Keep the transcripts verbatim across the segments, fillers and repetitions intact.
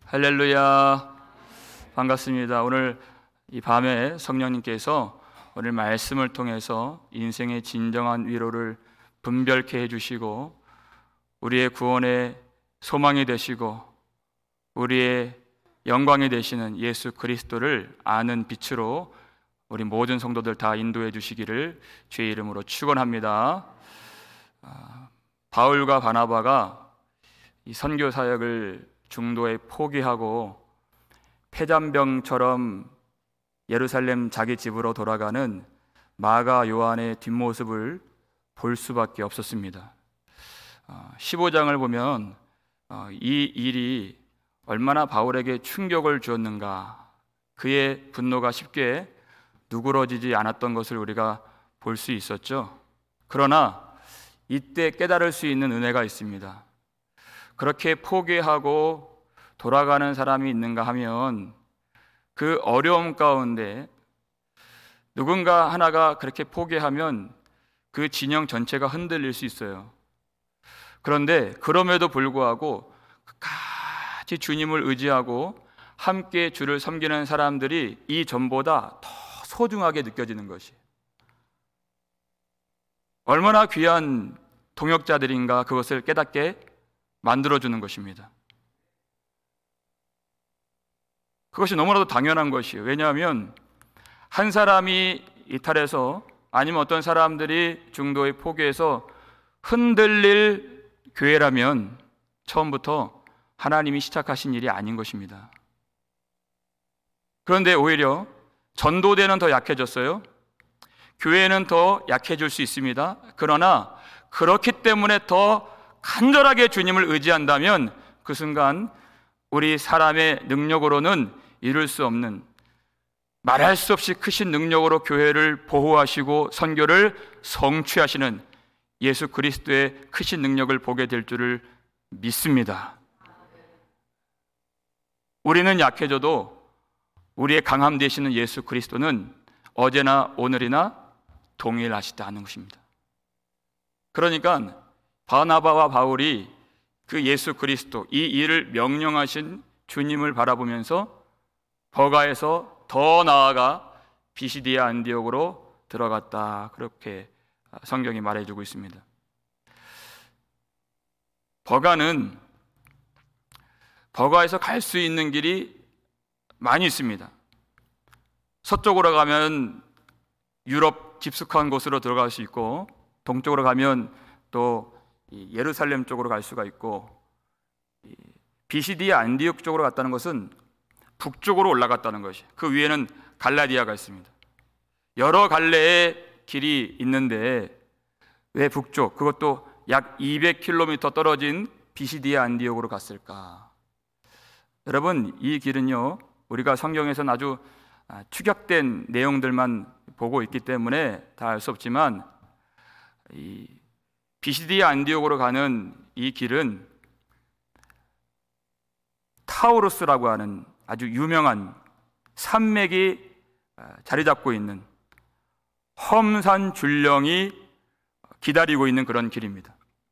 할렐루야, 반갑습니다. 오늘 이 밤에 성령님께서 오늘 말씀을 통해서 인생의 진정한 위로를 분별케 해주시고 우리의 구원의 소망이 되시고 우리의 영광이 되시는 예수 그리스도를 아는 빛으로 우리 모든 성도들 다 인도해 주시기를 주의 이름으로 축원합니다. 바울과 바나바가 이 선교 사역을 중도에 포기하고 폐잔병처럼 예루살렘 자기 집으로 돌아가는 마가 요한의 뒷모습을 볼 수밖에 없었습니다. 십오 장을 보면 이 일이 얼마나 바울에게 충격을 주었는가, 그의 분노가 쉽게 누그러지지 않았던 것을 우리가 볼 수 있었죠. 그러나 이때 깨달을 수 있는 은혜가 있습니다. 그렇게 포기하고 돌아가는 사람이 있는가 하면 그 어려움 가운데 누군가 하나가 그렇게 포기하면 그 진영 전체가 흔들릴 수 있어요. 그런데 그럼에도 불구하고 같이 주님을 의지하고 함께 주를 섬기는 사람들이 이 전보다 더 소중하게 느껴지는 것이 얼마나 귀한 동역자들인가, 그것을 깨닫게 만들어주는 것입니다. 그것이 너무나도 당연한 것이에요. 왜냐하면 한 사람이 이탈해서 아니면 어떤 사람들이 중도에 포기해서 흔들릴 교회라면 처음부터 하나님이 시작하신 일이 아닌 것입니다. 그런데 오히려 전도대는 더 약해졌어요. 교회는 더 약해질 수 있습니다. 그러나 그렇기 때문에 더 간절하게 주님을 의지한다면 그 순간 우리 사람의 능력으로는 이룰 수 없는, 말할 수 없이 크신 능력으로 교회를 보호하시고 선교를 성취하시는 예수 그리스도의 크신 능력을 보게 될 줄을 믿습니다. 우리는 약해져도 우리의 강함 되시는 예수 그리스도는 어제나 오늘이나 동일하시다는 것입니다. 그러니까 바나바와 바울이 그 예수 그리스도, 이 일을 명령하신 주님을 바라보면서 버가에서 더 나아가 비시디아 안디옥으로 들어갔다, 그렇게 성경이 말해주고 있습니다. 버가는 버가에서 갈 수 있는 길이 많이 있습니다. 서쪽으로 가면 유럽 깊숙한 곳으로 들어갈 수 있고, 동쪽으로 가면 또 예루살렘 쪽으로 갈 수가 있고, 비시디아 안디옥 쪽으로 갔다는 것은 북쪽으로 올라갔다는 것이, 그 위에는 갈라디아가 있습니다. 여러 갈래의 길이 있는데 왜 북쪽, 그것도 약 이백 킬로미터 떨어진 비시디아 안디옥으로 갔을까? 여러분, 이 길은요, 우리가 성경에서는 아주 축약된 내용들만 보고 있기 때문에 다 알 수 없지만, 이 비시디아 안디옥으로 가는 이 길은 타우루스라고 하는 아주 유명한 산맥이 자리 잡고 있는 험산 줄령이 기다리고 있는 그런 길입니다.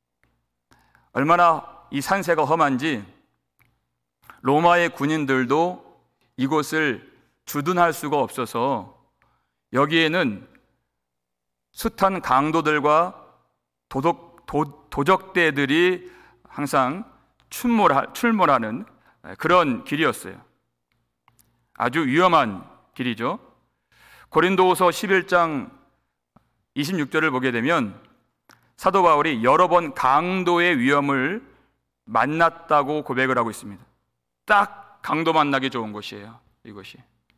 얼마나 이 산세가 험한지 로마의 군인들도 이곳을 주둔할 수가 없어서 여기에는 숱한 강도들과 도덕, 도, 도적대들이 항상 출몰하, 출몰하는 그런 길이었어요. 아주 위험한 길이죠. 고린도후서 십일 장 이십육 절을 보게 되면 사도 바울이 여러 번 강도의 위험을 만났다고 고백을 하고 있습니다. 딱 강도 만나기 좋은 곳이에요, 이곳이.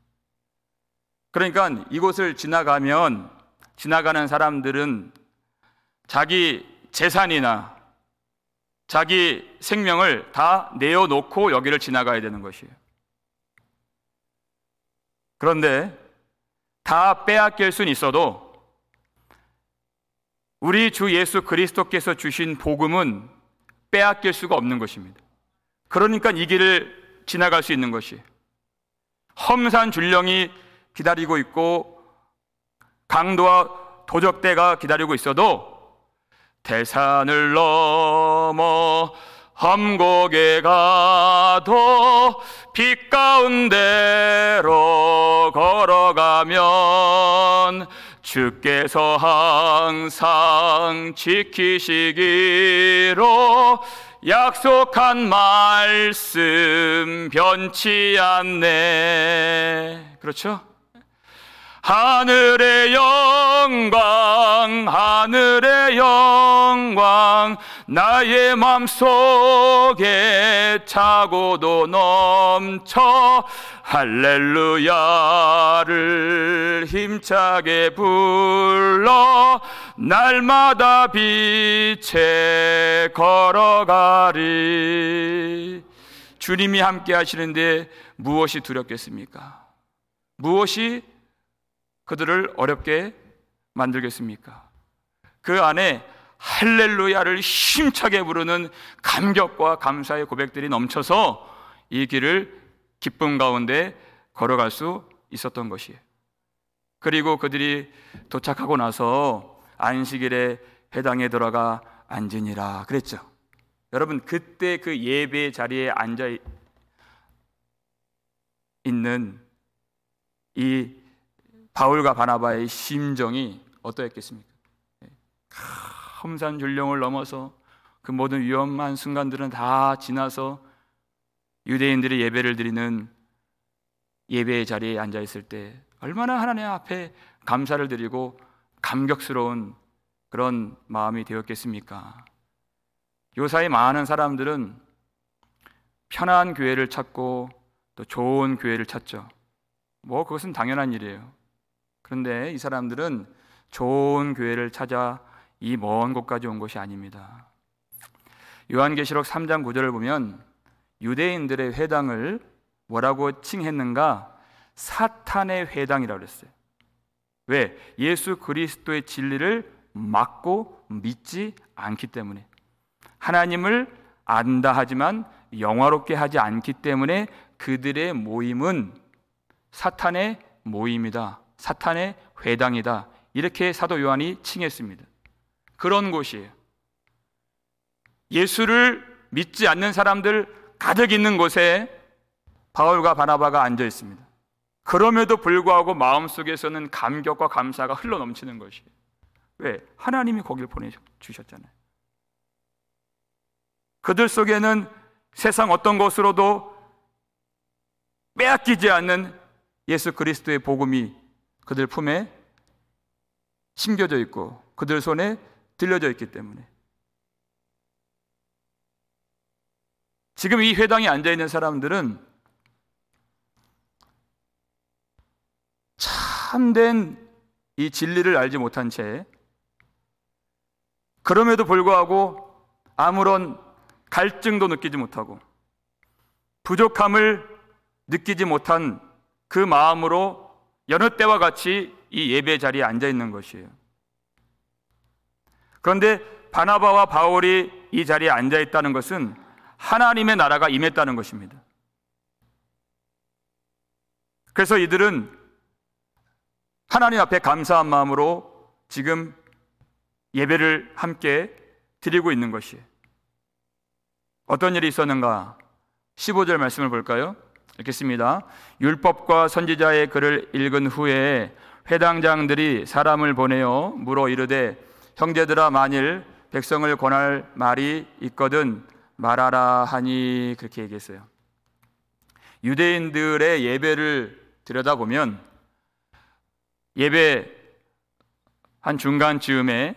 그러니까 이곳을 지나가면 지나가는 사람들은 자기 재산이나 자기 생명을 다 내어놓고 여기를 지나가야 되는 것이에요. 그런데 다 빼앗길 수는 있어도 우리 주 예수 그리스도께서 주신 복음은 빼앗길 수가 없는 것입니다. 그러니까 이 길을 지나갈 수 있는 것이에요. 험산 줄령이 기다리고 있고 강도와 도적대가 기다리고 있어도 대산을 넘어 험곡에 가도 빛 가운데로 걸어가면 주께서 항상 지키시기로 약속한 말씀 변치 않네. 그렇죠? 하늘의 영광, 하늘의 영광, 나의 맘속에 차고도 넘쳐 할렐루야를 힘차게 불러 날마다 빛에 걸어가리. 주님이 함께 하시는데 무엇이 두렵겠습니까? 무엇이 그들을 어렵게 만들겠습니까? 그 안에 할렐루야를 힘차게 부르는 감격과 감사의 고백들이 넘쳐서 이 길을 기쁨 가운데 걸어갈 수 있었던 것이에요. 그리고 그들이 도착하고 나서 안식일에 회당에 들어가 앉으니라 그랬죠. 여러분, 그때 그 예배 자리에 앉아 있는 이 바울과 바나바의 심정이 어떠했겠습니까? 험산줄령을 넘어서 그 모든 위험한 순간들은 다 지나서 유대인들이 예배를 드리는 예배의 자리에 앉아 있을 때 얼마나 하나님 앞에 감사를 드리고 감격스러운 그런 마음이 되었겠습니까? 요사이 많은 사람들은 편한 교회를 찾고 또 좋은 교회를 찾죠. 뭐 그것은 당연한 일이에요. 그런데 이 사람들은 좋은 교회를 찾아 이 먼 곳까지 온 것이 아닙니다. 요한계시록 삼 장 구 절을 보면 유대인들의 회당을 뭐라고 칭했는가? 사탄의 회당이라고 그랬어요. 왜? 예수 그리스도의 진리를 막고 믿지 않기 때문에, 하나님을 안다 하지만 영화롭게 하지 않기 때문에 그들의 모임은 사탄의 모임이다, 사탄의 회당이다, 이렇게 사도 요한이 칭했습니다. 그런 곳이에요. 예수를 믿지 않는 사람들 가득 있는 곳에 바울과 바나바가 앉아 있습니다. 그럼에도 불구하고 마음속에서는 감격과 감사가 흘러넘치는 것이에요. 왜? 하나님이 거길 보내주셨잖아요. 그들 속에는 세상 어떤 것으로도 빼앗기지 않는 예수 그리스도의 복음이 그들 품에 심겨져 있고 그들 손에 들려져 있기 때문에, 지금 이 회당에 앉아있는 사람들은 참된 이 진리를 알지 못한 채, 그럼에도 불구하고 아무런 갈증도 느끼지 못하고 부족함을 느끼지 못한 그 마음으로 여느 때와 같이 이 예배 자리에 앉아 있는 것이에요. 그런데 바나바와 바울이 이 자리에 앉아 있다는 것은 하나님의 나라가 임했다는 것입니다. 그래서 이들은 하나님 앞에 감사한 마음으로 지금 예배를 함께 드리고 있는 것이에요. 어떤 일이 있었는가? 십오 절 말씀을 볼까요? 읽겠습니다. 율법과 선지자의 글을 읽은 후에 회당장들이 사람을 보내어 물어 이르되, 형제들아, 만일 백성을 권할 말이 있거든 말하라 하니, 그렇게 얘기했어요. 유대인들의 예배를 들여다보면 예배 한 중간 즈음에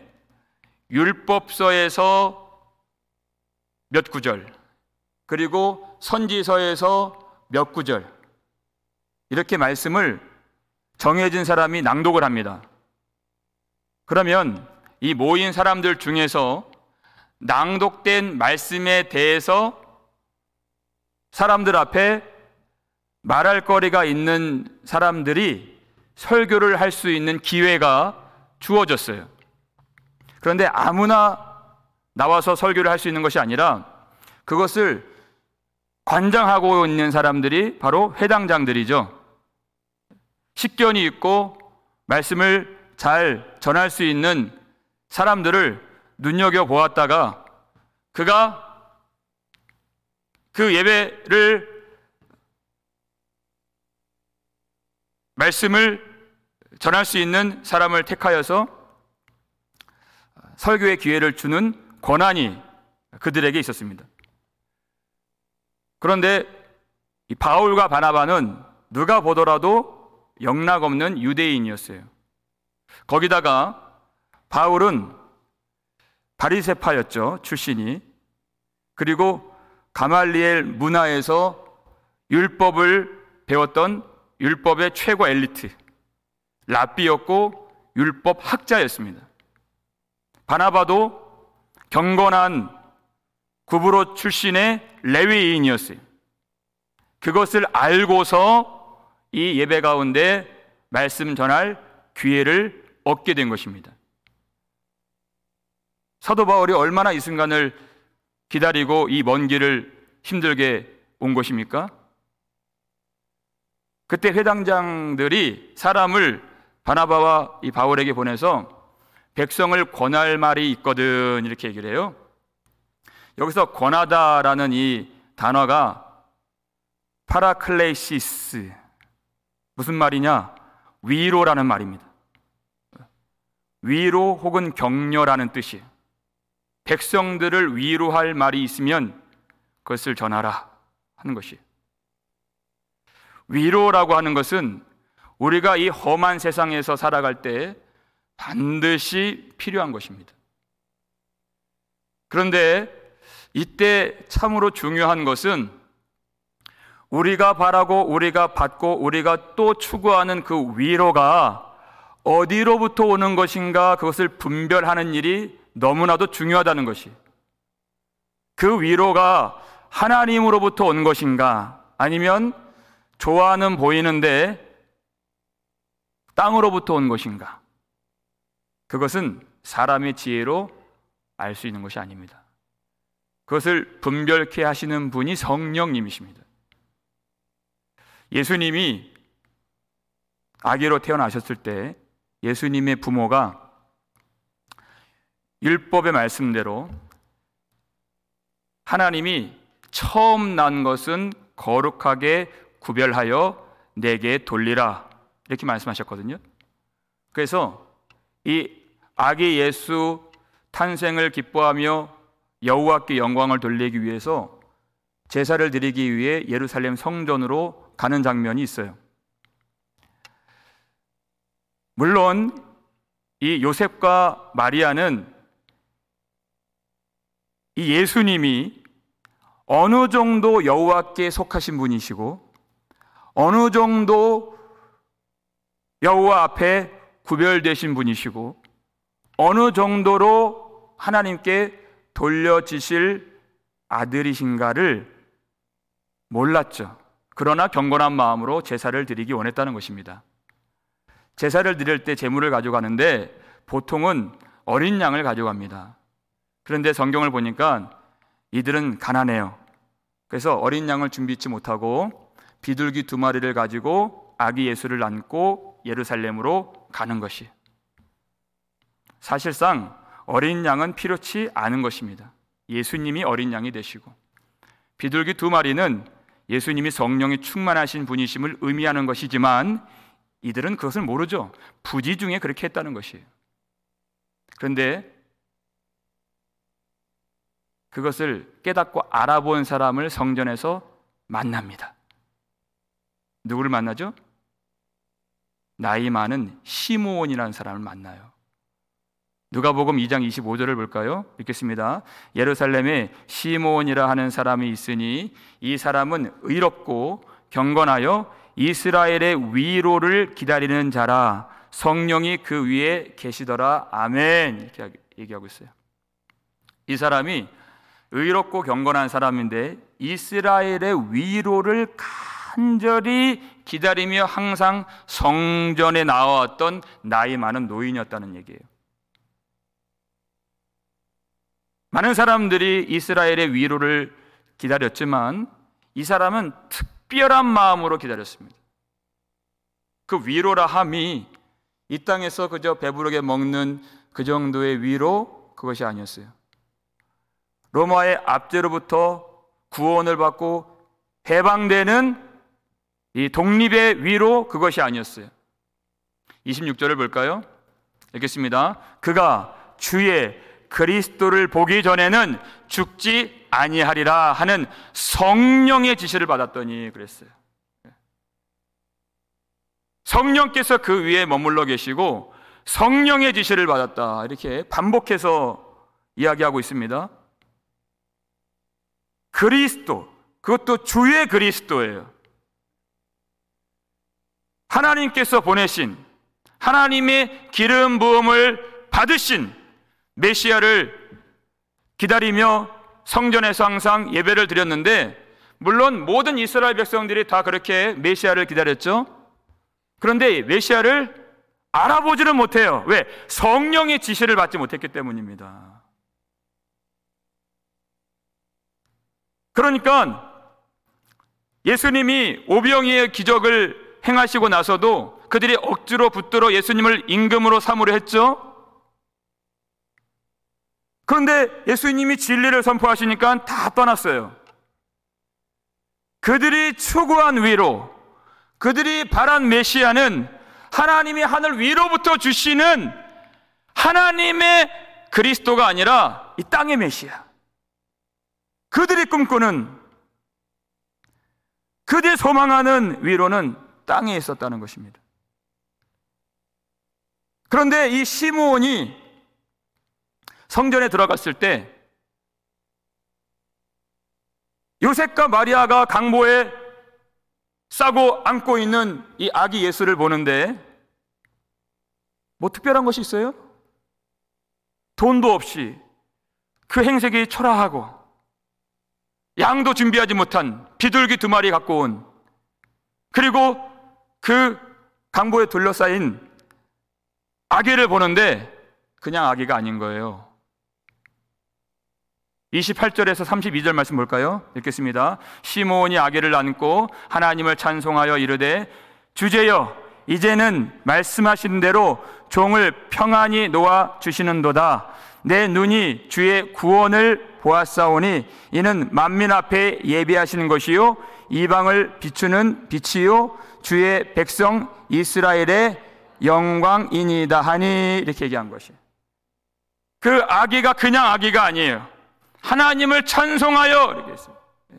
율법서에서 몇 구절, 그리고 선지서에서 몇 구절, 이렇게 말씀을 정해진 사람이 낭독을 합니다. 그러면 이 모인 사람들 중에서 낭독된 말씀에 대해서 사람들 앞에 말할 거리가 있는 사람들이 설교를 할 수 있는 기회가 주어졌어요. 그런데 아무나 나와서 설교를 할 수 있는 것이 아니라 그것을 관장하고 있는 사람들이 바로 회당장들이죠. 식견이 있고 말씀을 잘 전할 수 있는 사람들을 눈여겨보았다가 그가 그 예배를 말씀을 전할 수 있는 사람을 택하여서 설교의 기회를 주는 권한이 그들에게 있었습니다. 그런데 이 바울과 바나바는 누가 보더라도 영락없는 유대인이었어요. 거기다가 바울은 바리새파였죠, 출신이. 그리고 가말리엘 문화에서 율법을 배웠던 율법의 최고 엘리트, 랍비였고 율법 학자였습니다. 바나바도 경건한 구브로 출신의 레위인이었어요. 그것을 알고서 이 예배 가운데 말씀 전할 기회를 얻게 된 것입니다. 사도 바울이 얼마나 이 순간을 기다리고 이 먼 길을 힘들게 온 것입니까? 그때 회당장들이 사람을 바나바와 이 바울에게 보내서 백성을 권할 말이 있거든, 이렇게 얘기를 해요. 여기서 권하다라는 이 단어가 파라클레시스, 무슨 말이냐? 위로라는 말입니다. 위로 혹은 격려라는 뜻이에요. 백성들을 위로할 말이 있으면 그것을 전하라 하는 것이에요. 위로라고 하는 것은 우리가 이 험한 세상에서 살아갈 때 반드시 필요한 것입니다. 그런데 이때 참으로 중요한 것은 우리가 바라고 우리가 받고 우리가 또 추구하는 그 위로가 어디로부터 오는 것인가, 그것을 분별하는 일이 너무나도 중요하다는 것이. 그 위로가 하나님으로부터 온 것인가, 아니면 좋아는 보이는데 땅으로부터 온 것인가, 그것은 사람의 지혜로 알 수 있는 것이 아닙니다. 그것을 분별케 하시는 분이 성령님이십니다. 예수님이 아기로 태어나셨을 때 예수님의 부모가 율법의 말씀대로 하나님이 처음 난 것은 거룩하게 구별하여 내게 돌리라, 이렇게 말씀하셨거든요. 그래서 이 아기 예수 탄생을 기뻐하며 여호와께 영광을 돌리기 위해서 제사를 드리기 위해 예루살렘 성전으로 가는 장면이 있어요. 물론 이 요셉과 마리아는 이 예수님이 어느 정도 여호와께 속하신 분이시고 어느 정도 여호와 앞에 구별되신 분이시고 어느 정도로 하나님께 돌려지실 아들이신가를 몰랐죠. 그러나 경건한 마음으로 제사를 드리기 원했다는 것입니다. 제사를 드릴 때 제물을 가져가는데 보통은 어린 양을 가져갑니다. 그런데 성경을 보니까 이들은 가난해요. 그래서 어린 양을 준비치 못하고 비둘기 두 마리를 가지고 아기 예수를 안고 예루살렘으로 가는 것이, 사실상 어린 양은 필요치 않은 것입니다. 예수님이 어린 양이 되시고 비둘기 두 마리는 예수님이 성령이 충만하신 분이심을 의미하는 것이지만 이들은 그것을 모르죠. 부지 중에 그렇게 했다는 것이에요. 그런데 그것을 깨닫고 알아본 사람을 성전에서 만납니다. 누구를 만나죠? 나이 많은 시므온이라는 사람을 만나요. 누가복음 이 장 이십오 절을 볼까요? 읽겠습니다. 예루살렘에 시므온이라 하는 사람이 있으니 이 사람은 의롭고 경건하여 이스라엘의 위로를 기다리는 자라. 성령이 그 위에 계시더라. 아멘. 이렇게 얘기하고 있어요. 이 사람이 의롭고 경건한 사람인데 이스라엘의 위로를 간절히 기다리며 항상 성전에 나왔던 나이 많은 노인이었다는 얘기예요. 많은 사람들이 이스라엘의 위로를 기다렸지만 이 사람은 특별한 마음으로 기다렸습니다. 그 위로라 함이 이 땅에서 그저 배부르게 먹는 그 정도의 위로, 그것이 아니었어요. 로마의 압제로부터 구원을 받고 해방되는 이 독립의 위로, 그것이 아니었어요. 이십육 절을 볼까요? 읽겠습니다. 그가 주의 그리스도를 보기 전에는 죽지 아니하리라 하는 성령의 지시를 받았더니 그랬어요. 성령께서 그 위에 머물러 계시고 성령의 지시를 받았다, 이렇게 반복해서 이야기하고 있습니다. 그리스도, 그것도 주의 그리스도예요. 하나님께서 보내신, 하나님의 기름 부음을 받으신 메시아를 기다리며 성전에서 항상 예배를 드렸는데, 물론 모든 이스라엘 백성들이 다 그렇게 메시아를 기다렸죠. 그런데 메시아를 알아보지는 못해요. 왜? 성령의 지시를 받지 못했기 때문입니다. 그러니까 예수님이 오병이의 기적을 행하시고 나서도 그들이 억지로 붙들어 예수님을 임금으로 삼으려 했죠. 그런데 예수님이 진리를 선포하시니까 다 떠났어요. 그들이 추구한 위로, 그들이 바란 메시아는 하나님이 하늘 위로부터 주시는 하나님의 그리스도가 아니라 이 땅의 메시아, 그들이 꿈꾸는, 그들이 소망하는 위로는 땅에 있었다는 것입니다. 그런데 이 시므온이 성전에 들어갔을 때 요셉과 마리아가 강보에 싸고 안고 있는 이 아기 예수를 보는데 뭐 특별한 것이 있어요? 돈도 없이 그 행색이 초라하고 양도 준비하지 못한 비둘기 두 마리 갖고 온, 그리고 그 강보에 둘러싸인 아기를 보는데 그냥 아기가 아닌 거예요. 이십팔 절에서 삼십이 절 말씀 볼까요? 읽겠습니다. 시므온이 아기를 안고 하나님을 찬송하여 이르되 주제여 이제는 말씀하신 대로 종을 평안히 놓아 주시는도다. 내 눈이 주의 구원을 보았사오니 이는 만민 앞에 예비하시는 것이요 이방을 비추는 빛이요 주의 백성 이스라엘의 영광이니이다 하니, 이렇게 얘기한 것이, 그 아기가 그냥 아기가 아니에요. 하나님을 찬송하여, 이렇게 했어요.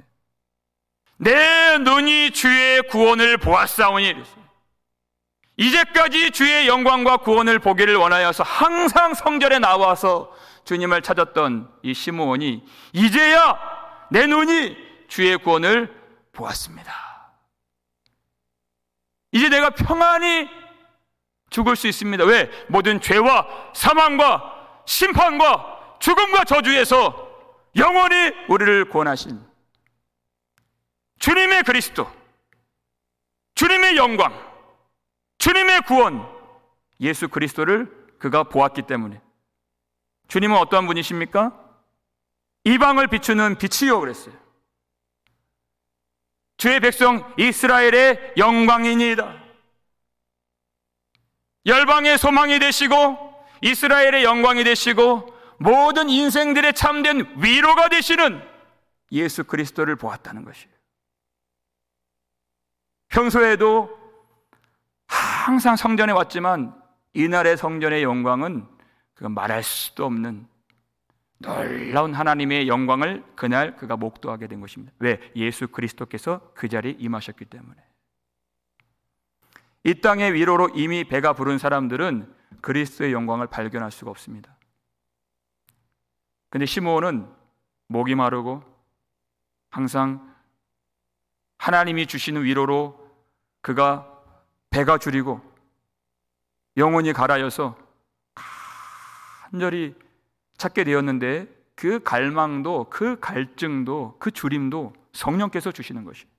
내 눈이 주의 구원을 보았사오니, 이랬어요. 이제까지 주의 영광과 구원을 보기를 원하여서 항상 성전에 나와서 주님을 찾았던 이 시므온이 이제야 내 눈이 주의 구원을 보았습니다. 이제 내가 평안히 죽을 수 있습니다. 왜? 모든 죄와 사망과 심판과 죽음과 저주에서 영원히 우리를 구원하신 주님의 그리스도, 주님의 영광, 주님의 구원, 예수 그리스도를 그가 보았기 때문에. 주님은 어떠한 분이십니까? 이방을 비추는 빛이요 그랬어요. 주의 백성 이스라엘의 영광이니이다. 열방의 소망이 되시고 이스라엘의 영광이 되시고 모든 인생들의 참된 위로가 되시는 예수 그리스도를 보았다는 것이에요. 평소에도 항상 성전에 왔지만 이날의 성전의 영광은 그가 말할 수도 없는 놀라운 하나님의 영광을 그날 그가 목도하게 된 것입니다. 왜? 예수 그리스도께서 그 자리에 임하셨기 때문에. 이 땅의 위로로 이미 배가 부른 사람들은 그리스도의 영광을 발견할 수가 없습니다. 근데 시므온은 목이 마르고 항상 하나님이 주시는 위로로 그가 배가 주리고 영혼이 갈아여서 간절히 찾게 되었는데 그 갈망도, 그 갈증도, 그 주림도 성령께서 주시는 것이에요.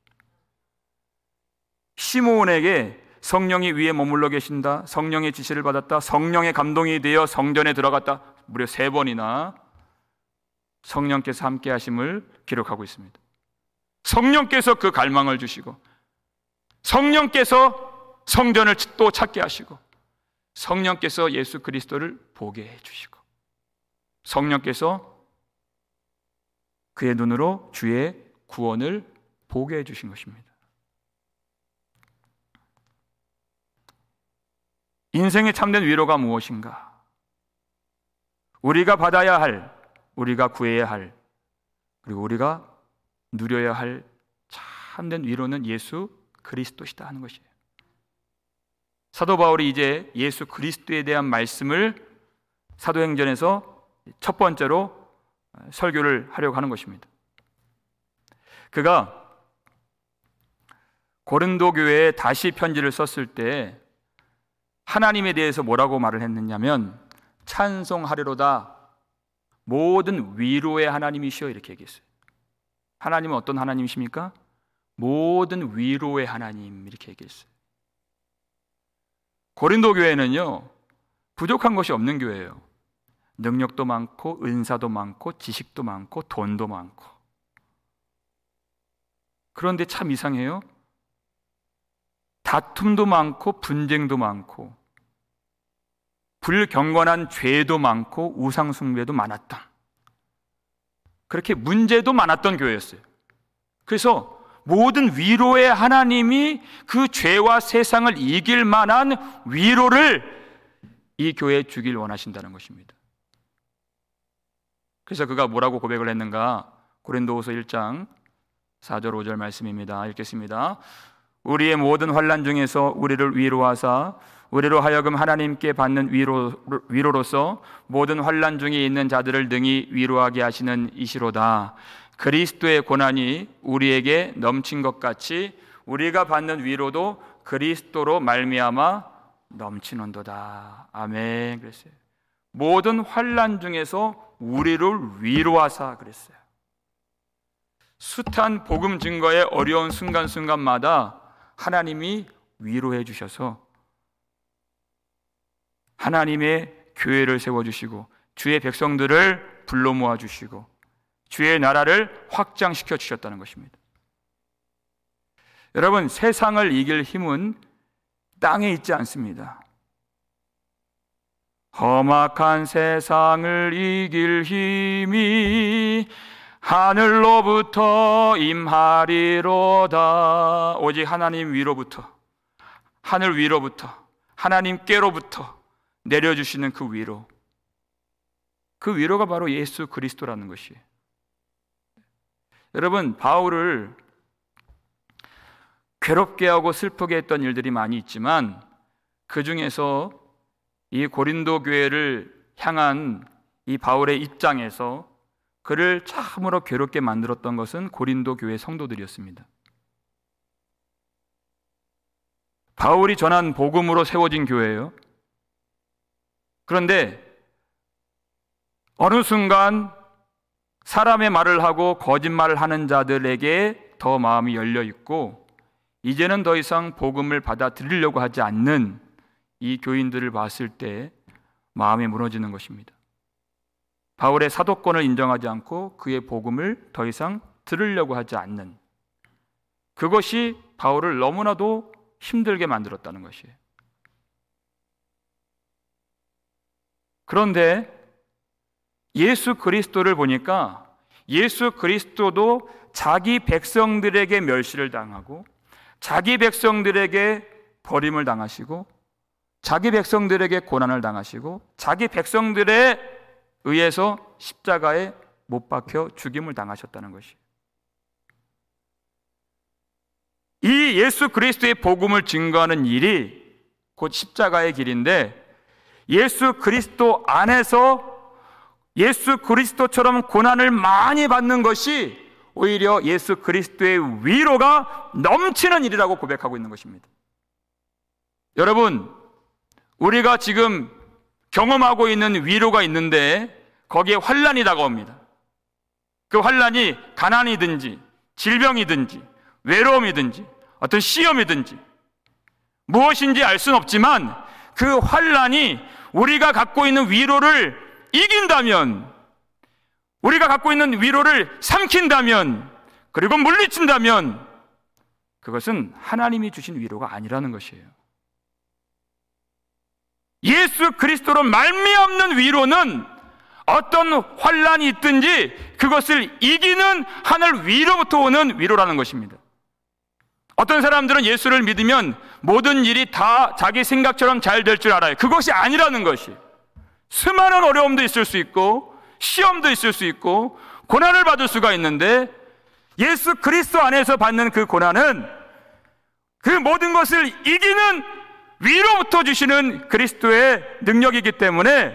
시므온에게 성령이 위에 머물러 계신다, 성령의 지시를 받았다, 성령의 감동이 되어 성전에 들어갔다, 무려 세 번이나 성령께서 함께 하심을 기록하고 있습니다. 성령께서 그 갈망을 주시고, 성령께서 성전을 또 찾게 하시고, 성령께서 예수 그리스도를 보게 해주시고, 성령께서 그의 눈으로 주의 구원을 보게 해주신 것입니다. 인생의 참된 위로가 무엇인가? 우리가 받아야 할, 우리가 구해야 할, 그리고 우리가 누려야 할 참된 위로는 예수 그리스도시다 하는 것이에요. 사도 바울이 이제 예수 그리스도에 대한 말씀을 사도행전에서 첫 번째로 설교를 하려고 하는 것입니다. 그가 고린도 교회에 다시 편지를 썼을 때 하나님에 대해서 뭐라고 말을 했느냐면 찬송하리로다 모든 위로의 하나님이시여 이렇게 얘기했어요. 하나님은 어떤 하나님이십니까? 모든 위로의 하나님 이렇게 얘기했어요. 고린도 교회는요 부족한 것이 없는 교회예요. 능력도 많고 은사도 많고 지식도 많고 돈도 많고. 그런데 참 이상해요. 다툼도 많고 분쟁도 많고 불경건한 죄도 많고 우상숭배도 많았던, 그렇게 문제도 많았던 교회였어요. 그래서 모든 위로의 하나님이 그 죄와 세상을 이길 만한 위로를 이 교회에 주길 원하신다는 것입니다. 그래서 그가 뭐라고 고백을 했는가? 고린도후서 일 장 사 절 오 절 말씀입니다. 읽겠습니다. 우리의 모든 환난 중에서 우리를 위로하사 우리로 하여금 하나님께 받는 위로, 위로로서 모든 환난 중에 있는 자들을 능히 위로하게 하시는 이시로다. 그리스도의 고난이 우리에게 넘친 것 같이 우리가 받는 위로도 그리스도로 말미암아 넘치는도다. 아멘. 그랬어요. 모든 환난 중에서 우리를 위로하사 그랬어요. 숱한 복음 증거의 어려운 순간순간마다 하나님이 위로해 주셔서 하나님의 교회를 세워주시고 주의 백성들을 불러 모아주시고 주의 나라를 확장시켜 주셨다는 것입니다. 여러분, 세상을 이길 힘은 땅에 있지 않습니다. 험악한 세상을 이길 힘이 하늘로부터 임하리로다. 오직 하나님 위로부터, 하늘 위로부터, 하나님께로부터 내려주시는 그 위로, 그 위로가 바로 예수 그리스도라는 것이에요. 여러분, 바울을 괴롭게 하고 슬프게 했던 일들이 많이 있지만 그 중에서 이 고린도 교회를 향한 이 바울의 입장에서 그를 참으로 괴롭게 만들었던 것은 고린도 교회 성도들이었습니다. 바울이 전한 복음으로 세워진 교회예요. 그런데 어느 순간 사람의 말을 하고 거짓말을 하는 자들에게 더 마음이 열려 있고 이제는 더 이상 복음을 받아들이려고 하지 않는 이 교인들을 봤을 때 마음이 무너지는 것입니다. 바울의 사도권을 인정하지 않고 그의 복음을 더 이상 들으려고 하지 않는, 그것이 바울을 너무나도 힘들게 만들었다는 것이에요. 그런데 예수 그리스도를 보니까 예수 그리스도도 자기 백성들에게 멸시를 당하고 자기 백성들에게 버림을 당하시고 자기 백성들에게 고난을 당하시고 자기 백성들에 의해서 십자가에 못 박혀 죽임을 당하셨다는 것이, 이 예수 그리스도의 복음을 증거하는 일이 곧 십자가의 길인데 예수 그리스도 안에서 예수 그리스도처럼 고난을 많이 받는 것이 오히려 예수 그리스도의 위로가 넘치는 일이라고 고백하고 있는 것입니다. 여러분, 우리가 지금 경험하고 있는 위로가 있는데 거기에 환난이 다가옵니다. 그 환난이 가난이든지 질병이든지 외로움이든지 어떤 시험이든지 무엇인지 알 수는 없지만 그 환난이 우리가 갖고 있는 위로를 이긴다면, 우리가 갖고 있는 위로를 삼킨다면, 그리고 물리친다면 그것은 하나님이 주신 위로가 아니라는 것이에요. 예수 그리스도로 말미암는 위로는 어떤 환난이 있든지 그것을 이기는 하늘 위로부터 오는 위로라는 것입니다. 어떤 사람들은 예수를 믿으면 모든 일이 다 자기 생각처럼 잘 될 줄 알아요. 그것이 아니라는 것이. 수많은 어려움도 있을 수 있고 시험도 있을 수 있고 고난을 받을 수가 있는데, 예수 그리스도 안에서 받는 그 고난은 그 모든 것을 이기는 위로부터 주시는 그리스도의 능력이기 때문에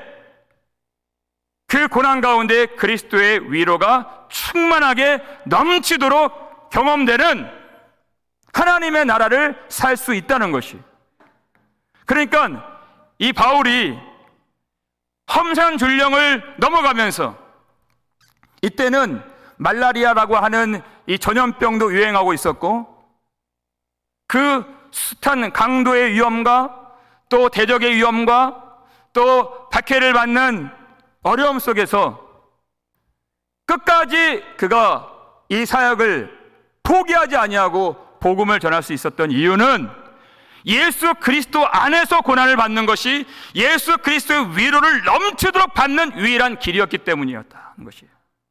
그 고난 가운데 그리스도의 위로가 충만하게 넘치도록 경험되는 하나님의 나라를 살 수 있다는 것이. 그러니까 이 바울이 험산줄령을 넘어가면서, 이때는 말라리아라고 하는 이 전염병도 유행하고 있었고, 그 숱한 강도의 위험과 또 대적의 위험과 또 박해를 받는 어려움 속에서 끝까지 그가 이 사역을 포기하지 아니하고 복음을 전할 수 있었던 이유는 예수 그리스도 안에서 고난을 받는 것이 예수 그리스도의 위로를 넘치도록 받는 유일한 길이었기 때문이었다는 것이에요.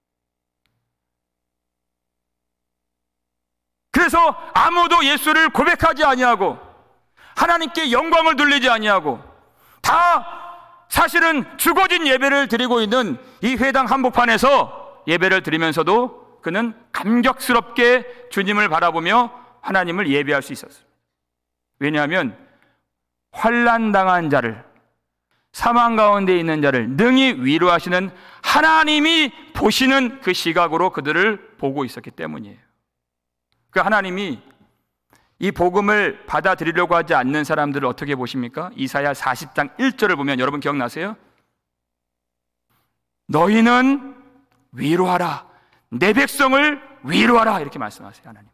그래서 아무도 예수를 고백하지 아니하고 하나님께 영광을 돌리지 아니하고 다 사실은 죽어진 예배를 드리고 있는 이 회당 한복판에서 예배를 드리면서도 그는 감격스럽게 주님을 바라보며 하나님을 예배할 수 있었습니다. 왜냐하면 환난당한 자를, 사망 가운데 있는 자를 능히 위로하시는 하나님이 보시는 그 시각으로 그들을 보고 있었기 때문이에요. 그 하나님이 이 복음을 받아들이려고 하지 않는 사람들을 어떻게 보십니까? 이사야 사십 장 일 절을 보면 여러분 기억나세요? 너희는 위로하라, 내 백성을 위로하라, 이렇게 말씀하세요. 하나님,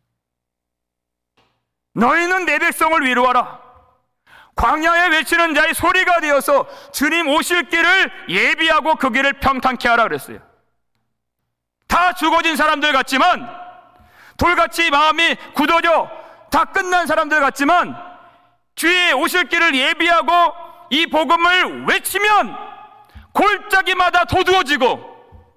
너희는 내 백성을 위로하라. 광야에 외치는 자의 소리가 되어서 주님 오실 길을 예비하고 그 길을 평탄케 하라 그랬어요. 다 죽어진 사람들 같지만, 돌같이 마음이 굳어져 다 끝난 사람들 같지만, 주의 오실 길을 예비하고 이 복음을 외치면 골짜기마다 도두어지고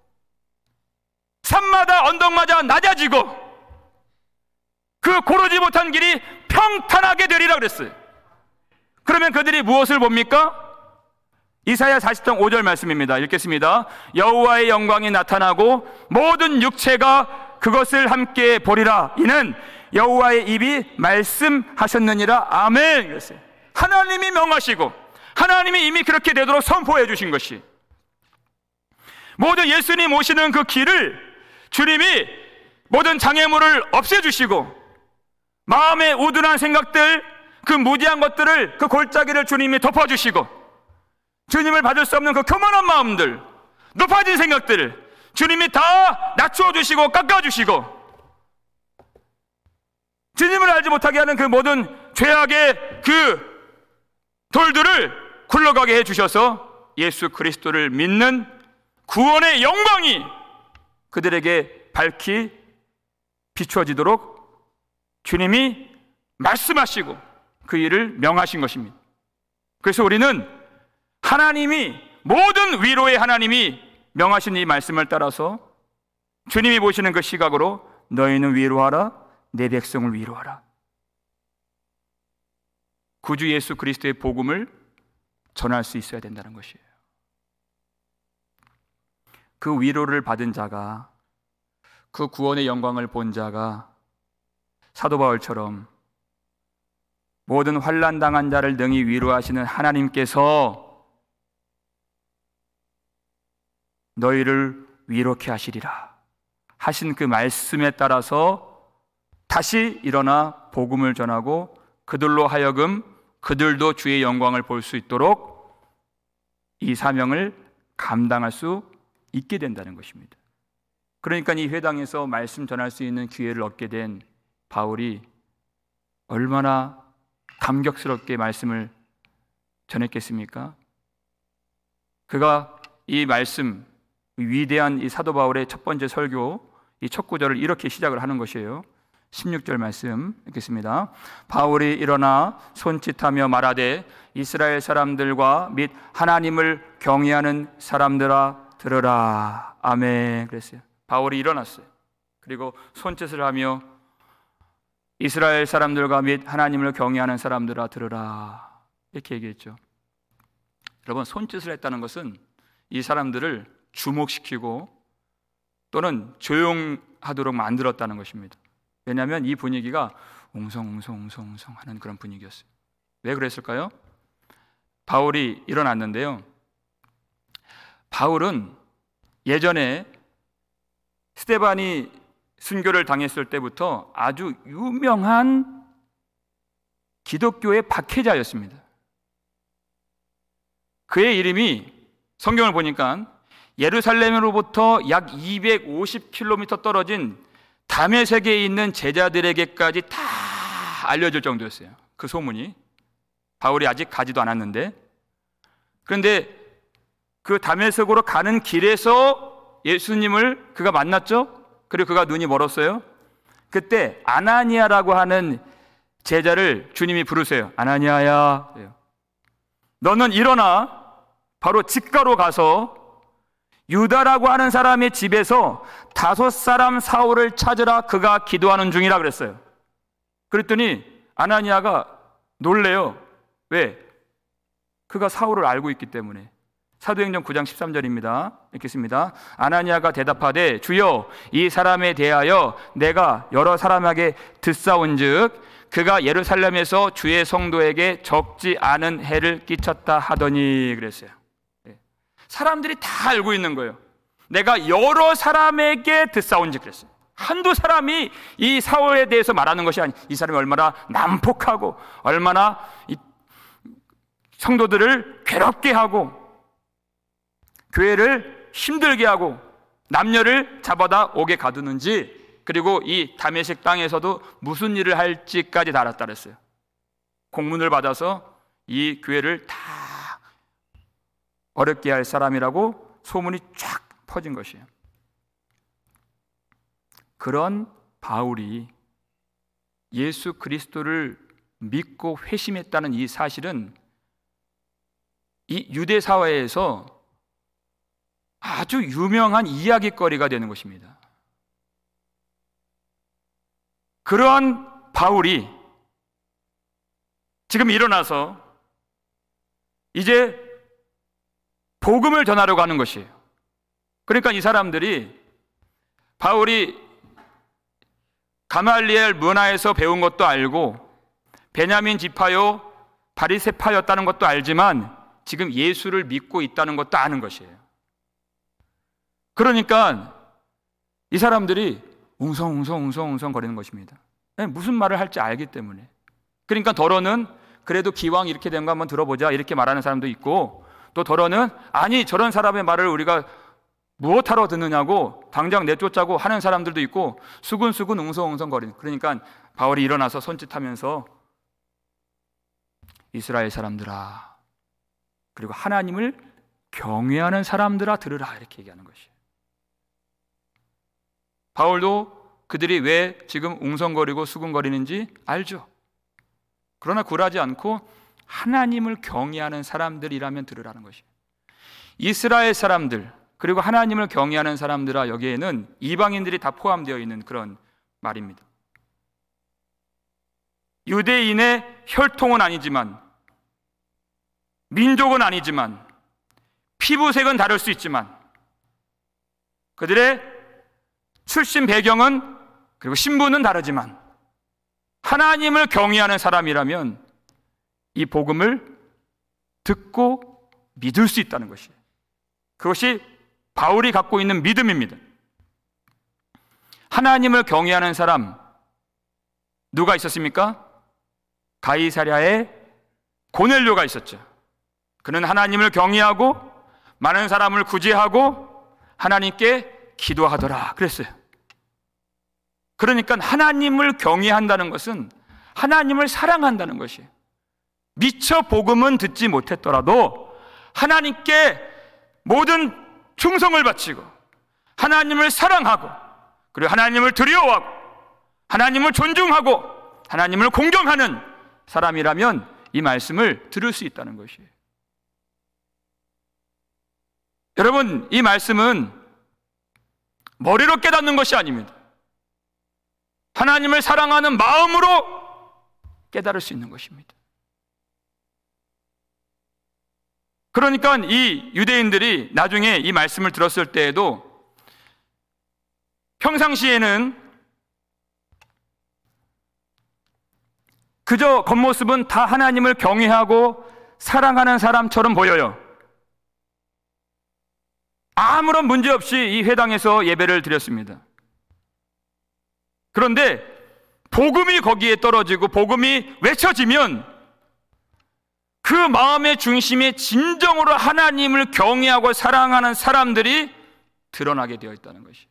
산마다 언덕마다 낮아지고 그 고르지 못한 길이 평탄하게 되리라 그랬어요. 그러면 그들이 무엇을 봅니까? 이사야 사십 장 오 절 말씀입니다. 읽겠습니다. 여호와의 영광이 나타나고 모든 육체가 그것을 함께 보리라. 이는 여호와의 입이 말씀하셨느니라. 아멘. 그랬어요. 하나님이 명하시고 하나님이 이미 그렇게 되도록 선포해 주신 것이, 모든 예수님 오시는 그 길을 주님이 모든 장애물을 없애주시고 마음의 우둔한 생각들, 그 무디한 것들을, 그 골짜기를 주님이 덮어주시고 주님을 받을 수 없는 그 교만한 마음들, 높아진 생각들을 주님이 다 낮추어주시고 깎아주시고 주님을 알지 못하게 하는 그 모든 죄악의 그 돌들을 굴러가게 해주셔서 예수 그리스도를 믿는 구원의 영광이 그들에게 밝히 비추어지도록 주님이 말씀하시고 그 일을 명하신 것입니다. 그래서 우리는 하나님이, 모든 위로의 하나님이 명하신 이 말씀을 따라서 주님이 보시는 그 시각으로 너희는 위로하라, 내 백성을 위로하라, 구주 예수 그리스도의 복음을 전할 수 있어야 된다는 것이에요. 그 위로를 받은 자가, 그 구원의 영광을 본 자가 사도 바울처럼 모든 환난 당한 자를 능히 위로하시는 하나님께서 너희를 위로케 하시리라 하신 그 말씀에 따라서 다시 일어나 복음을 전하고 그들로 하여금 그들도 주의 영광을 볼 수 있도록 이 사명을 감당할 수 있게 된다는 것입니다. 그러니까 이 회당에서 말씀 전할 수 있는 기회를 얻게 된 바울이 얼마나 감격스럽게 말씀을 전했겠습니까? 그가 이 말씀, 위대한 이 사도 바울의 첫 번째 설교, 이 첫 구절을 이렇게 시작을 하는 것이에요. 십육 절 말씀 읽겠습니다. 바울이 일어나 손짓하며 말하되 이스라엘 사람들과 및 하나님을 경외하는 사람들아 들으라. 아멘. 그랬어요. 바울이 일어났어요. 그리고 손짓을 하며 이스라엘 사람들과 및 하나님을 경외하는 사람들아 들으라. 이렇게 얘기했죠. 여러분, 손짓을 했다는 것은 이 사람들을 주목시키고 또는 조용하도록 만들었다는 것입니다. 왜냐하면 이 분위기가 웅성웅성웅성웅성 하는 그런 분위기였어요. 왜 그랬을까요? 바울이 일어났는데요, 바울은 예전에 스데반이 순교를 당했을 때부터 아주 유명한 기독교의 박해자였습니다. 그의 이름이 성경을 보니까 예루살렘으로부터 약 이백오십 킬로미터 떨어진 다메섹에 있는 제자들에게까지 다 알려질 정도였어요. 그 소문이. 바울이 아직 가지도 않았는데, 그런데 그 다메섹으로 가는 길에서 예수님을 그가 만났죠. 그리고 그가 눈이 멀었어요. 그때 아나니아라고 하는 제자를 주님이 부르세요. 아나니아야, 너는 일어나 바로 직가로 가서 유다라고 하는 사람의 집에서 다섯 사람 사울을 찾으라. 그가 기도하는 중이라 그랬어요. 그랬더니 아나니아가 놀래요. 왜? 그가 사울을 알고 있기 때문에. 사도행전 구 장 십삼 절입니다. 읽겠습니다. 아나니아가 대답하되 주여, 이 사람에 대하여 내가 여러 사람에게 듣사온즉 그가 예루살렘에서 주의 성도에게 적지 않은 해를 끼쳤다 하더니 그랬어요. 사람들이 다 알고 있는 거예요. 내가 여러 사람에게 듣사온즉 그랬어요. 한두 사람이 이 사울에 대해서 말하는 것이 아니, 이 사람이 얼마나 난폭하고 얼마나 이 성도들을 괴롭게 하고 교회를 힘들게 하고 남녀를 잡아다 옥에 가두는지, 그리고 이 다메섹 땅에서도 무슨 일을 할지까지 다 알았다 그랬어요. 공문을 받아서 이 교회를 다 어렵게 할 사람이라고 소문이 쫙 퍼진 것이에요. 그런 바울이 예수 그리스도를 믿고 회심했다는 이 사실은 이 유대 사회에서 아주 유명한 이야기거리가 되는 것입니다. 그러한 바울이 지금 일어나서 이제 복음을 전하려고 하는 것이에요. 그러니까 이 사람들이 바울이 가말리엘 문화에서 배운 것도 알고 베냐민 지파요 바리새파였다는 것도 알지만 지금 예수를 믿고 있다는 것도 아는 것이에요. 그러니까 이 사람들이 웅성웅성웅성웅성 거리는 것입니다. 무슨 말을 할지 알기 때문에. 그러니까 더러는 그래도 기왕 이렇게 된 거 한번 들어보자 이렇게 말하는 사람도 있고, 또 더러는 아니 저런 사람의 말을 우리가 무엇하러 듣느냐고 당장 내쫓자고 하는 사람들도 있고, 수근수근 웅성웅성 거리는. 그러니까 바울이 일어나서 손짓하면서 이스라엘 사람들아, 그리고 하나님을 경외하는 사람들아 들으라, 이렇게 얘기하는 것이에요. 바울도 그들이 왜 지금 웅성거리고 수군거리는지 알죠. 그러나 굴하지 않고 하나님을 경외하는 사람들이라면 들으라는 것이에요. 이스라엘 사람들, 그리고 하나님을 경외하는 사람들아, 여기에는 이방인들이 다 포함되어 있는 그런 말입니다. 유대인의 혈통은 아니지만, 민족은 아니지만, 피부색은 다를 수 있지만, 그들의 출신 배경은, 그리고 신분은 다르지만 하나님을 경외하는 사람이라면 이 복음을 듣고 믿을 수 있다는 것이에요. 그것이 바울이 갖고 있는 믿음입니다. 하나님을 경외하는 사람 누가 있었습니까? 가이사랴에 고넬료가 있었죠. 그는 하나님을 경외하고 많은 사람을 구제하고 하나님께 기도하더라 그랬어요. 그러니까 하나님을 경외한다는 것은 하나님을 사랑한다는 것이에요. 미처 복음은 듣지 못했더라도 하나님께 모든 충성을 바치고 하나님을 사랑하고, 그리고 하나님을 두려워하고 하나님을 존중하고 하나님을 공경하는 사람이라면 이 말씀을 들을 수 있다는 것이에요. 여러분, 이 말씀은 머리로 깨닫는 것이 아닙니다. 하나님을 사랑하는 마음으로 깨달을 수 있는 것입니다. 그러니까 이 유대인들이 나중에 이 말씀을 들었을 때에도 평상시에는 그저 겉모습은 다 하나님을 경외하고 사랑하는 사람처럼 보여요. 아무런 문제 없이 이 회당에서 예배를 드렸습니다. 그런데 복음이 거기에 떨어지고 복음이 외쳐지면 그 마음의 중심에 진정으로 하나님을 경외하고 사랑하는 사람들이 드러나게 되어 있다는 것이.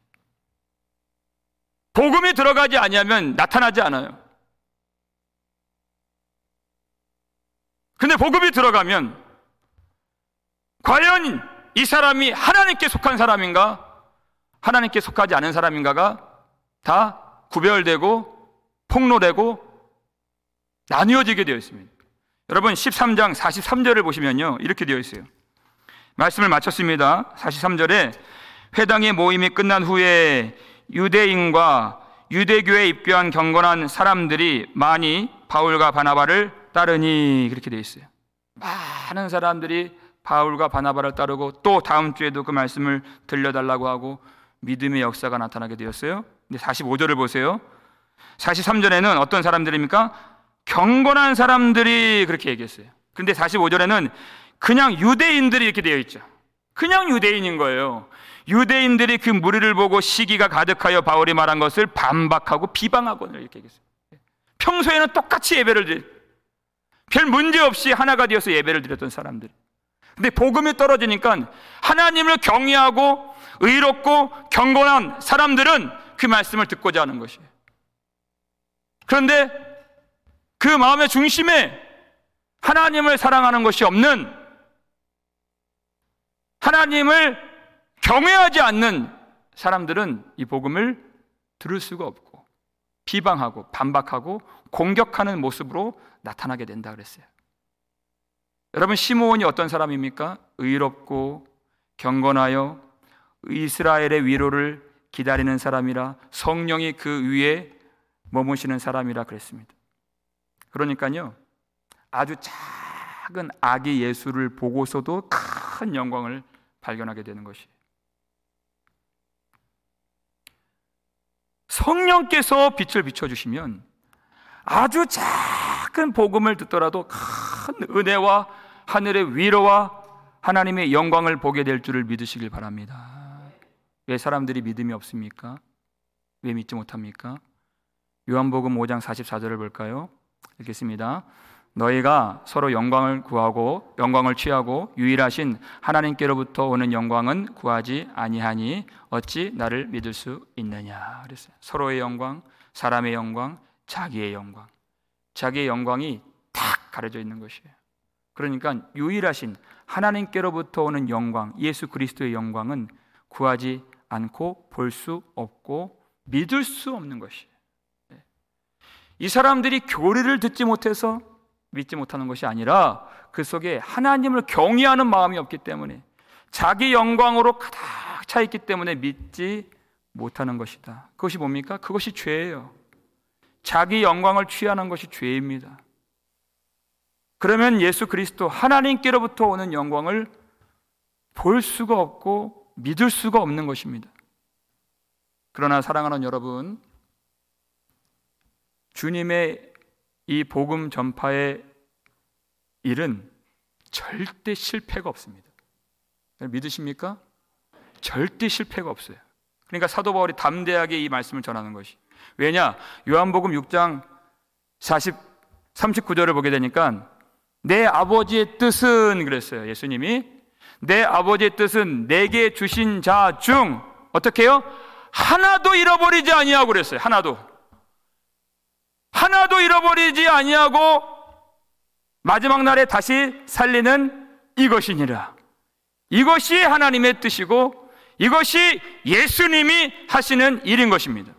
복음이 들어가지 아니하면 나타나지 않아요. 근데 복음이 들어가면 과연 이 사람이 하나님께 속한 사람인가, 하나님께 속하지 않은 사람인가가 다 구별되고 폭로되고 나뉘어지게 되어 있습니다. 여러분, 십삼 장 사십삼 절을 보시면요, 이렇게 되어 있어요. 말씀을 마쳤습니다. 사십삼 절에 회당의 모임이 끝난 후에 유대인과 유대교에 입교한 경건한 사람들이 많이 바울과 바나바를 따르니, 그렇게 되어 있어요. 많은 사람들이 바울과 바나바를 따르고 또 다음 주에도 그 말씀을 들려달라고 하고 믿음의 역사가 나타나게 되었어요. 근데 사십오 절을 보세요. 사십삼 절에는 어떤 사람들입니까? 경건한 사람들이 그렇게 얘기했어요. 근데 사십오 절에는 그냥 유대인들이 이렇게 되어 있죠. 그냥 유대인인 거예요. 유대인들이 그 무리를 보고 시기가 가득하여 바울이 말한 것을 반박하고 비방하고는 이렇게 얘기했어요. 평소에는 똑같이 예배를 드려, 별 문제 없이 하나가 되어서 예배를 드렸던 사람들. 근데 복음이 떨어지니까 하나님을 경외하고 의롭고 경건한 사람들은 그 말씀을 듣고자 하는 것이에요. 그런데 그 마음의 중심에 하나님을 사랑하는 것이 없는, 하나님을 경외하지 않는 사람들은 이 복음을 들을 수가 없고 비방하고 반박하고 공격하는 모습으로 나타나게 된다 그랬어요. 여러분, 시므온이 어떤 사람입니까? 의롭고 경건하여 이스라엘의 위로를 기다리는 사람이라, 성령이 그 위에 머무시는 사람이라 그랬습니다. 그러니까요, 아주 작은 아기 예수를 보고서도 큰 영광을 발견하게 되는 것이에요. 성령께서 빛을 비춰주시면 아주 작은 복음을 듣더라도 큰 은혜와 하늘의 위로와 하나님의 영광을 보게 될 줄을 믿으시길 바랍니다. 왜 사람들이 믿음이 없습니까? 왜 믿지 못합니까? 요한복음 오 장 사십사 절을 볼까요? 읽겠습니다. 너희가 서로 영광을 구하고 영광을 취하고 유일하신 하나님께로부터 오는 영광은 구하지 아니하니 어찌 나를 믿을 수 있느냐 그랬어요. 서로의 영광, 사람의 영광, 자기의 영광. 자기의 영광이 딱 가려져 있는 것이에요. 그러니까 유일하신 하나님께로부터 오는 영광, 예수 그리스도의 영광은 구하지 않고 볼 수 없고 믿을 수 없는 것이에요. 이 사람들이 교리를 듣지 못해서 믿지 못하는 것이 아니라 그 속에 하나님을 경외하는 마음이 없기 때문에, 자기 영광으로 가득 차 있기 때문에 믿지 못하는 것이다. 그것이 뭡니까? 그것이 죄예요. 자기 영광을 취하는 것이 죄입니다. 그러면 예수 그리스도 하나님께로부터 오는 영광을 볼 수가 없고 믿을 수가 없는 것입니다. 그러나 사랑하는 여러분, 주님의 이 복음 전파의 일은 절대 실패가 없습니다. 믿으십니까? 절대 실패가 없어요. 그러니까 사도 바울이 담대하게 이 말씀을 전하는 것이. 왜냐? 요한복음 육 장 사십, 삼십구 절을 보게 되니까 내 아버지의 뜻은 그랬어요. 예수님이 내 아버지의 뜻은 내게 주신 자 중 어떻게 해요? 하나도 잃어버리지 아니하고 그랬어요. 하나도 하나도 잃어버리지 아니하고 마지막 날에 다시 살리는 이것이니라. 이것이 하나님의 뜻이고 이것이 예수님이 하시는 일인 것입니다.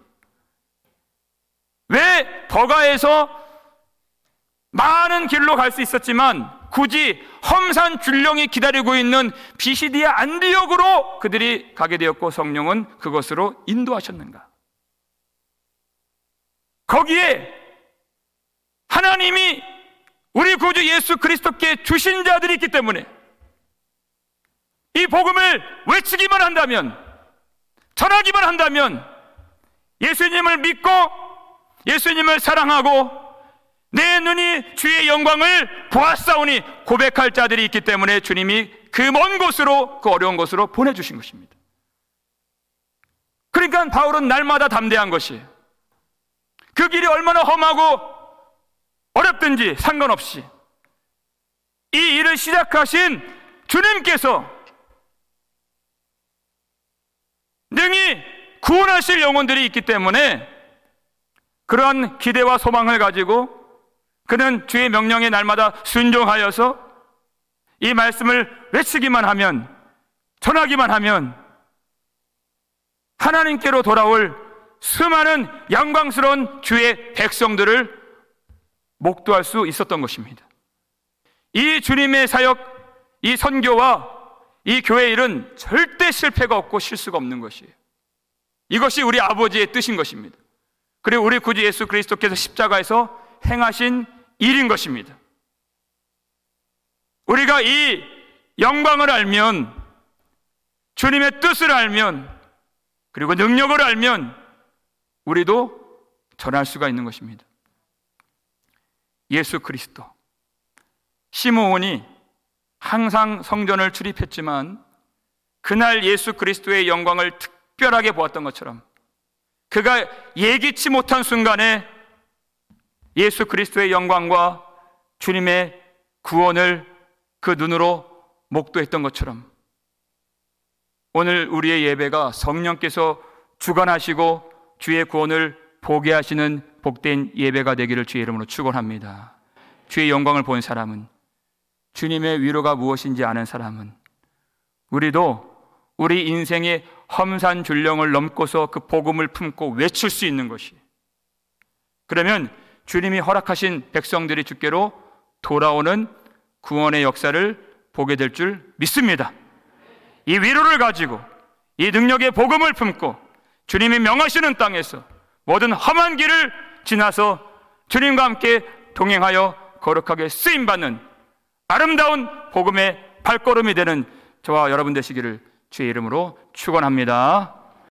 왜 버가에서 많은 길로 갈 수 있었지만 굳이 험산 줄령이 기다리고 있는 비시디아 안디옥으로 그들이 가게 되었고 성령은 그것으로 인도하셨는가? 거기에 하나님이 우리 구주 예수 그리스도께 주신 자들이 있기 때문에 이 복음을 외치기만 한다면, 전하기만 한다면, 예수님을 믿고 예수님을 사랑하고 내 눈이 주의 영광을 보았사오니 고백할 자들이 있기 때문에 주님이 그 먼 곳으로, 그 어려운 곳으로 보내주신 것입니다. 그러니까 바울은 날마다 담대한 것이에요. 그 길이 얼마나 험하고 어렵든지 상관없이 이 일을 시작하신 주님께서 능히 구원하실 영혼들이 있기 때문에 그러한 기대와 소망을 가지고 그는 주의 명령에 날마다 순종하여서 이 말씀을 외치기만 하면, 전하기만 하면 하나님께로 돌아올 수많은 영광스러운 주의 백성들을 목도할 수 있었던 것입니다. 이 주님의 사역, 이 선교와 이 교회 일은 절대 실패가 없고 실수가 없는 것이에요. 이것이 우리 아버지의 뜻인 것입니다. 그리고 우리 구주 예수 그리스도께서 십자가에서 행하신 일인 것입니다. 우리가 이 영광을 알면, 주님의 뜻을 알면, 그리고 능력을 알면 우리도 전할 수가 있는 것입니다. 예수 그리스도, 시므온이 항상 성전을 출입했지만 그날 예수 그리스도의 영광을 특별하게 보았던 것처럼 그가 예기치 못한 순간에 예수 그리스도의 영광과 주님의 구원을 그 눈으로 목도했던 것처럼 오늘 우리의 예배가 성령께서 주관하시고 주의 구원을 보게 하시는 복된 예배가 되기를 주의 이름으로 축원합니다. 주의 영광을 본 사람은, 주님의 위로가 무엇인지 아는 사람은 우리도 우리 인생의 험산 줄령을 넘고서 그 복음을 품고 외칠 수 있는 것이, 그러면 주님이 허락하신 백성들이 주께로 돌아오는 구원의 역사를 보게 될 줄 믿습니다. 이 위로를 가지고 이 능력의 복음을 품고 주님이 명하시는 땅에서 모든 험한 길을 지나서 주님과 함께 동행하여 거룩하게 쓰임받는 아름다운 복음의 발걸음이 되는 저와 여러분 되시기를 주의 이름으로 축원합니다.